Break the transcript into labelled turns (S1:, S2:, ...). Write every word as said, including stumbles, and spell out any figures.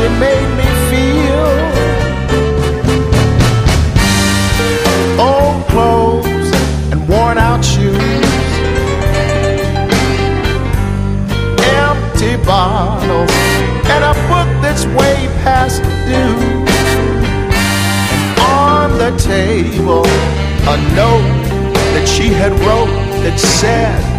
S1: she made me feel. Old clothes and worn out shoes, empty bottles, and a book that's way past due. And on the table, a note that she had wrote that said,